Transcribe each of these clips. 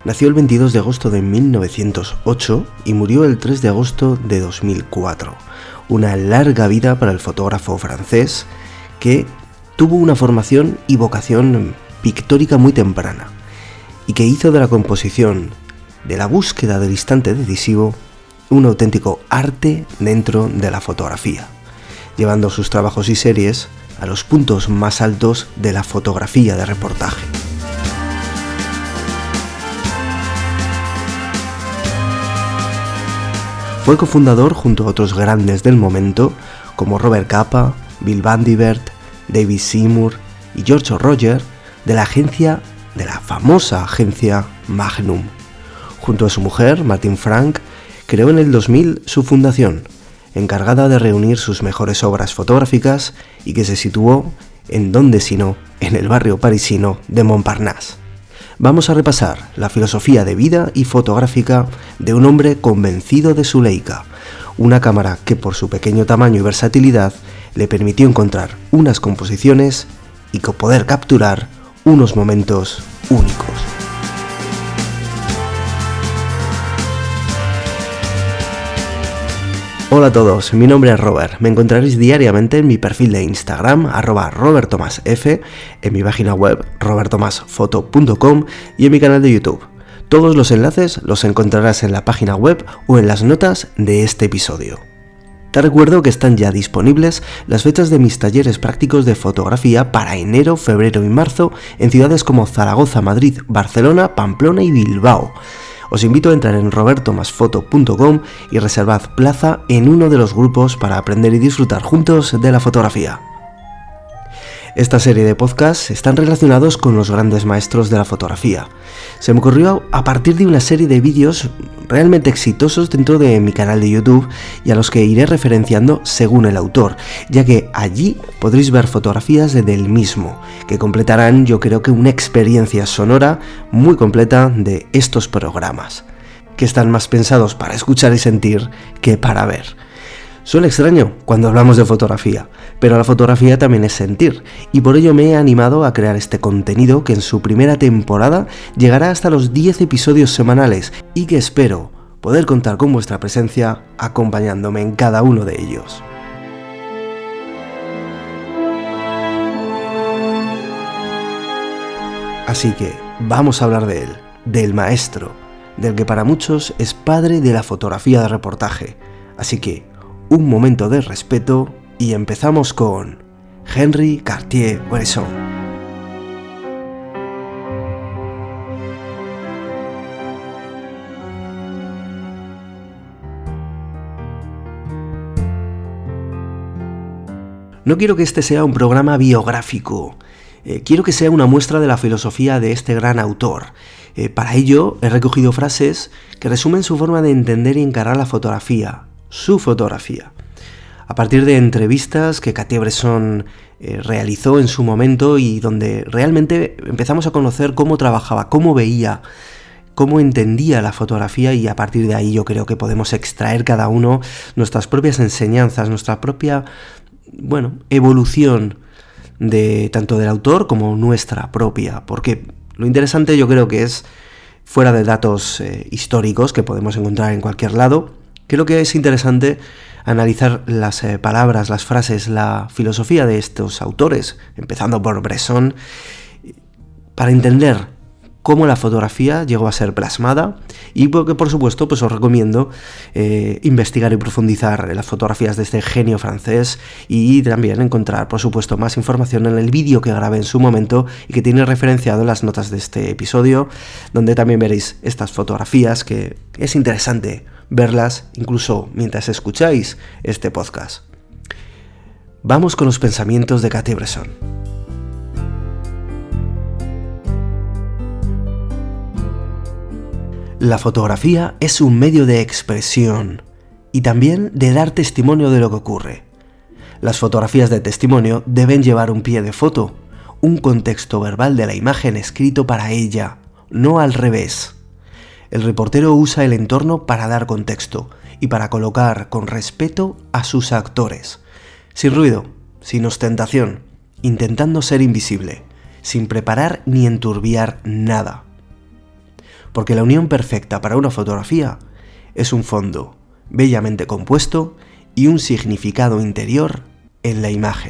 Nació el 22 de agosto de 1908 y murió el 3 de agosto de 2004. Una larga vida para el fotógrafo francés que tuvo una formación y vocación pictórica muy temprana y que hizo de la composición, de la búsqueda del instante decisivo, un auténtico arte dentro de la fotografía, llevando sus trabajos y series a los puntos más altos de la fotografía de reportaje. Fue cofundador junto a otros grandes del momento como Robert Capa, Bill Bandivert, David Seymour y George Roger de la famosa agencia Magnum. Junto a su mujer, Martin Frank, creó en el 2000 su fundación, encargada de reunir sus mejores obras fotográficas y que se situó, en donde sino, en el barrio parisino de Montparnasse. Vamos a repasar la filosofía de vida y fotográfica de un hombre convencido de su Leica, una cámara que por su pequeño tamaño y versatilidad le permitió encontrar unas composiciones y poder capturar unos momentos únicos. Hola a todos, mi nombre es Robert, me encontraréis diariamente en mi perfil de Instagram @roberttomasf, en mi página web roberttomasfoto.com y en mi canal de YouTube. Todos los enlaces los encontrarás en la página web o en las notas de este episodio. Te recuerdo que están ya disponibles las fechas de mis talleres prácticos de fotografía para enero, febrero y marzo en ciudades como Zaragoza, Madrid, Barcelona, Pamplona y Bilbao. Os invito a entrar en roberttomasfoto.com y reservad plaza en uno de los grupos para aprender y disfrutar juntos de la fotografía. Esta serie de podcasts están relacionados con los grandes maestros de la fotografía. Se me ocurrió a partir de una serie de vídeos realmente exitosos dentro de mi canal de YouTube y a los que iré referenciando según el autor, ya que allí podréis ver fotografías del mismo, que completarán yo creo que una experiencia sonora muy completa de estos programas, que están más pensados para escuchar y sentir que para ver. Suena extraño cuando hablamos de fotografía, pero la fotografía también es sentir, y por ello me he animado a crear este contenido que en su primera temporada llegará hasta los 10 episodios semanales y que espero poder contar con vuestra presencia acompañándome en cada uno de ellos. Así que vamos a hablar de él, del maestro, del que para muchos es padre de la fotografía de reportaje. Así que un momento de respeto y empezamos con Henri Cartier-Bresson. No quiero que este sea un programa biográfico, quiero que sea una muestra de la filosofía de este gran autor. Para ello he recogido frases que resumen su forma de entender y encarar la fotografía, su fotografía, a partir de entrevistas que Cartier-Bresson realizó en su momento y donde realmente empezamos a conocer cómo trabajaba, cómo veía, cómo entendía la fotografía, y a partir de ahí yo creo que podemos extraer cada uno nuestras propias enseñanzas, nuestra propia, evolución de tanto del autor como nuestra propia, porque lo interesante yo creo que es, fuera de datos históricos que podemos encontrar en cualquier lado, creo que es interesante analizar las palabras, las frases, la filosofía de estos autores, empezando por Bresson, para entender cómo la fotografía llegó a ser plasmada, y porque por supuesto os recomiendo investigar y profundizar en las fotografías de este genio francés y también encontrar por supuesto más información en el vídeo que grabé en su momento y que tiene referenciado en las notas de este episodio, donde también veréis estas fotografías que es interesante verlas incluso mientras escucháis este podcast. Vamos con los pensamientos de Cartier-Bresson. La fotografía es un medio de expresión y también de dar testimonio de lo que ocurre. Las fotografías de testimonio deben llevar un pie de foto, un contexto verbal de la imagen escrito para ella, no al revés. El reportero usa el entorno para dar contexto y para colocar con respeto a sus actores, sin ruido, sin ostentación, intentando ser invisible, sin preparar ni enturbiar nada. porque la unión perfecta para una fotografía es un fondo bellamente compuesto y un significado interior en la imagen.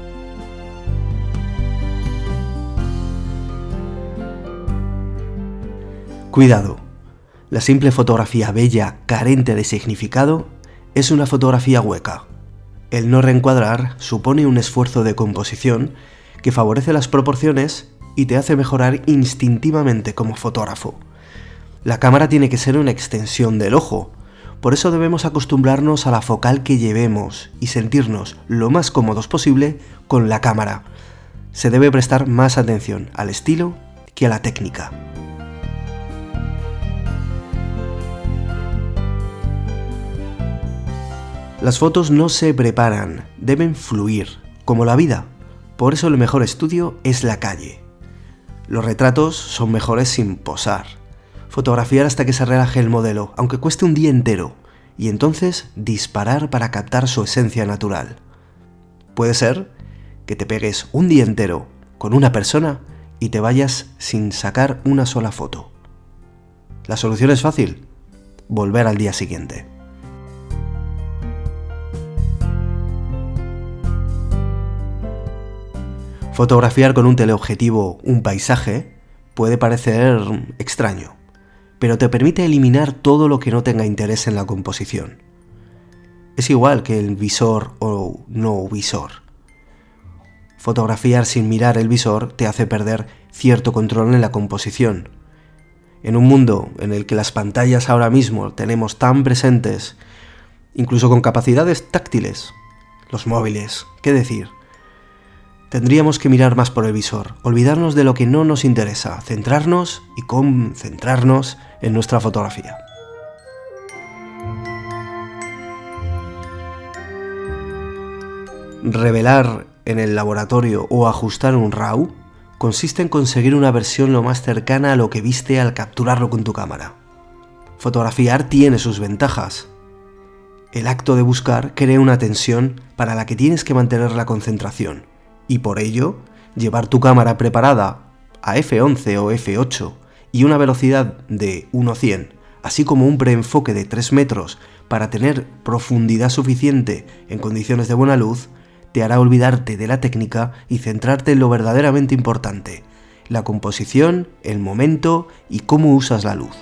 Cuidado, la simple fotografía bella carente de significado es una fotografía hueca. El no reencuadrar supone un esfuerzo de composición que favorece las proporciones y te hace mejorar instintivamente como fotógrafo. La cámara tiene que ser una extensión del ojo, por eso debemos acostumbrarnos a la focal que llevemos y sentirnos lo más cómodos posible con la cámara. Se debe prestar más atención al estilo que a la técnica. Las fotos no se preparan, deben fluir, como la vida. Por eso el mejor estudio es la calle. Los retratos son mejores sin posar. Fotografiar hasta que se relaje el modelo, aunque cueste un día entero, y entonces disparar para captar su esencia natural. Puede ser que te pegues un día entero con una persona y te vayas sin sacar una sola foto. La solución es fácil: volver al día siguiente. Fotografiar con un teleobjetivo un paisaje puede parecer extraño, pero te permite eliminar todo lo que no tenga interés en la composición. Es igual que el visor o no visor. Fotografiar sin mirar el visor te hace perder cierto control en la composición. En un mundo en el que las pantallas ahora mismo tenemos tan presentes, incluso con capacidades táctiles, los móviles, ¿qué decir? Tendríamos que mirar más por el visor, olvidarnos de lo que no nos interesa, centrarnos y concentrarnos en nuestra fotografía. Revelar en el laboratorio o ajustar un RAW consiste en conseguir una versión lo más cercana a lo que viste al capturarlo con tu cámara. Fotografiar tiene sus ventajas. El acto de buscar crea una tensión para la que tienes que mantener la concentración. Y por ello, llevar tu cámara preparada a f11 o f8 y una velocidad de 1:100, así como un preenfoque de 3 metros para tener profundidad suficiente en condiciones de buena luz, te hará olvidarte de la técnica y centrarte en lo verdaderamente importante: la composición, el momento y cómo usas la luz.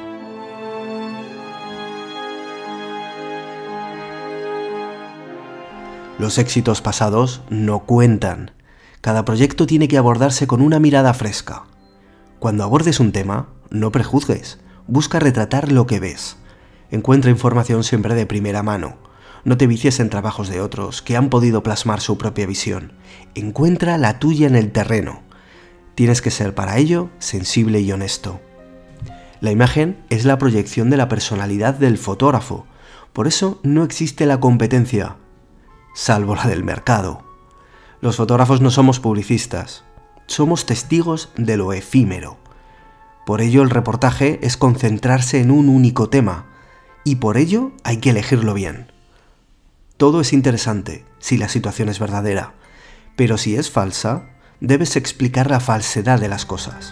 Los éxitos pasados no cuentan. Cada proyecto tiene que abordarse con una mirada fresca. Cuando abordes un tema, no prejuzgues. Busca retratar lo que ves. Encuentra información siempre de primera mano. No te vicies en trabajos de otros que han podido plasmar su propia visión. Encuentra la tuya en el terreno. Tienes que ser para ello sensible y honesto. La imagen es la proyección de la personalidad del fotógrafo. Por eso no existe la competencia, salvo la del mercado. Los fotógrafos no somos publicistas, somos testigos de lo efímero. Por ello el reportaje es concentrarse en un único tema, y por ello hay que elegirlo bien. Todo es interesante si la situación es verdadera, pero si es falsa, debes explicar la falsedad de las cosas.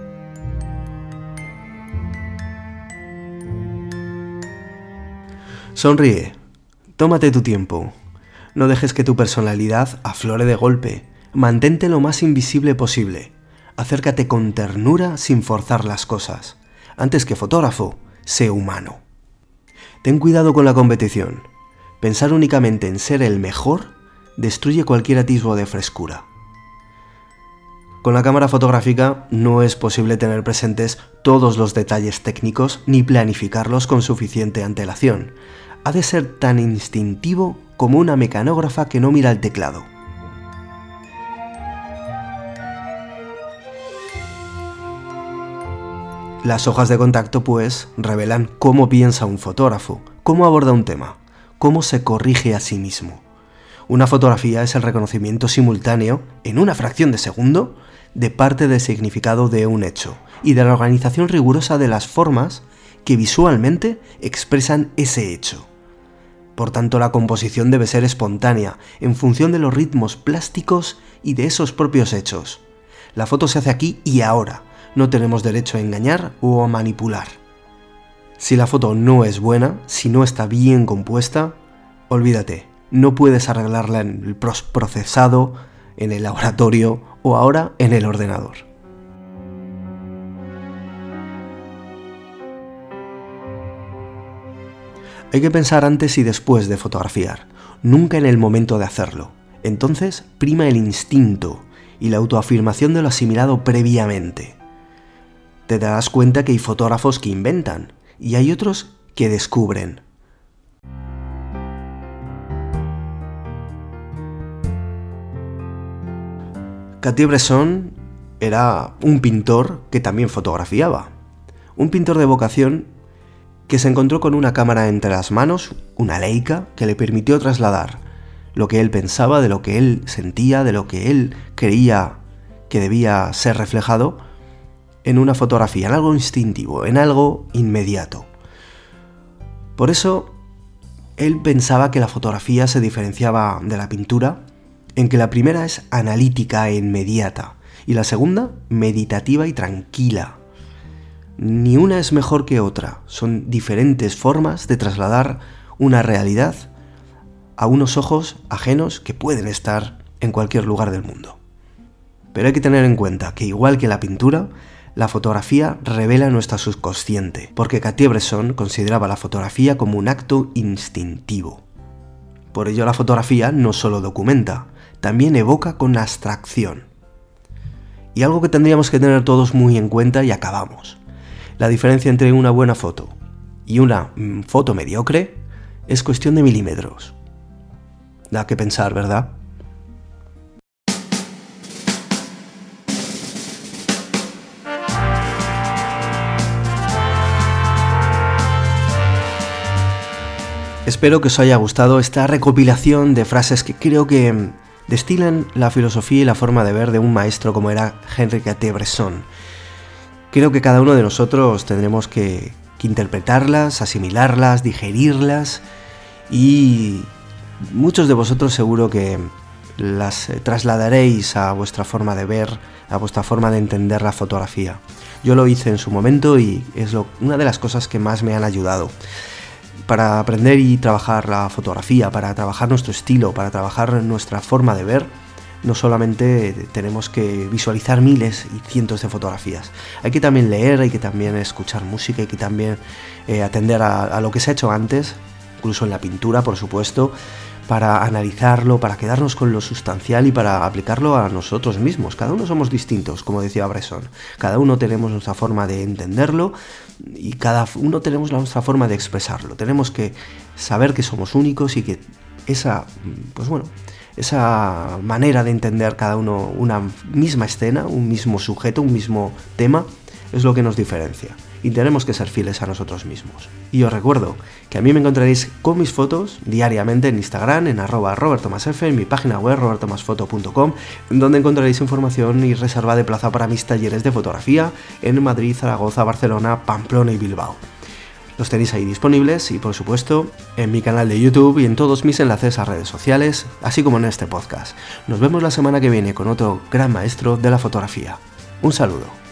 Sonríe, tómate tu tiempo. No dejes que tu personalidad aflore de golpe. Mantente lo más invisible posible. Acércate con ternura sin forzar las cosas. Antes que fotógrafo, sé humano. Ten cuidado con la competición. Pensar únicamente en ser el mejor destruye cualquier atisbo de frescura. Con la cámara fotográfica no es posible tener presentes todos los detalles técnicos ni planificarlos con suficiente antelación. Ha de ser tan instintivo como una mecanógrafa que no mira el teclado. Las hojas de contacto, pues, revelan cómo piensa un fotógrafo, cómo aborda un tema, cómo se corrige a sí mismo. Una fotografía es el reconocimiento simultáneo, en una fracción de segundo, de parte del significado de un hecho y de la organización rigurosa de las formas que visualmente expresan ese hecho. Por tanto, la composición debe ser espontánea, en función de los ritmos plásticos y de esos propios hechos. La foto se hace aquí y ahora, no tenemos derecho a engañar o a manipular. Si la foto no es buena, si no está bien compuesta, olvídate, no puedes arreglarla en el procesado, en el laboratorio o ahora en el ordenador. Hay que pensar antes y después de fotografiar, nunca en el momento de hacerlo. Entonces prima el instinto y la autoafirmación de lo asimilado previamente. Te darás cuenta que hay fotógrafos que inventan y hay otros que descubren. Cartier-Bresson era un pintor que también fotografiaba. Un pintor de vocación que se encontró con una cámara entre las manos, una Leica, que le permitió trasladar lo que él pensaba, de lo que él sentía, de lo que él creía que debía ser reflejado en una fotografía, en algo instintivo, en algo inmediato. Por eso, él pensaba que la fotografía se diferenciaba de la pintura en que la primera es analítica e inmediata y la segunda meditativa y tranquila. Ni una es mejor que otra, son diferentes formas de trasladar una realidad a unos ojos ajenos que pueden estar en cualquier lugar del mundo. Pero hay que tener en cuenta que igual que la pintura, la fotografía revela nuestra subconsciente, porque Cartier-Bresson consideraba la fotografía como un acto instintivo. Por ello la fotografía no solo documenta, también evoca con abstracción. Y algo que tendríamos que tener todos muy en cuenta y acabamos. La diferencia entre una buena foto y una foto mediocre es cuestión de milímetros. Da que pensar, ¿verdad? Espero que os haya gustado esta recopilación de frases que creo que destilan la filosofía y la forma de ver de un maestro como era Henri Cartier-Bresson. Creo que cada uno de nosotros tendremos que interpretarlas, asimilarlas, digerirlas y muchos de vosotros seguro que las trasladaréis a vuestra forma de ver, a vuestra forma de entender la fotografía. Yo lo hice en su momento y es una de las cosas que más me han ayudado para aprender y trabajar la fotografía, para trabajar nuestro estilo, para trabajar nuestra forma de ver. No solamente tenemos que visualizar miles y cientos de fotografías, hay que también leer, hay que también escuchar música, hay que también atender a lo que se ha hecho antes, incluso en la pintura, por supuesto, para analizarlo, para quedarnos con lo sustancial y para aplicarlo a nosotros mismos. Cada uno somos distintos, como decía Bresson, cada uno tenemos nuestra forma de entenderlo y cada uno tenemos nuestra forma de expresarlo. Tenemos que saber que somos únicos y que esa manera de entender cada uno una misma escena, un mismo sujeto, un mismo tema, es lo que nos diferencia. Y tenemos que ser fieles a nosotros mismos. Y os recuerdo que a mí me encontraréis con mis fotos diariamente en Instagram, en @robertomasf, en mi página web robertomasfoto.com, donde encontraréis información y reserva de plaza para mis talleres de fotografía en Madrid, Zaragoza, Barcelona, Pamplona y Bilbao. Los tenéis ahí disponibles y por supuesto en mi canal de YouTube y en todos mis enlaces a redes sociales, así como en este podcast. Nos vemos la semana que viene con otro gran maestro de la fotografía. Un saludo.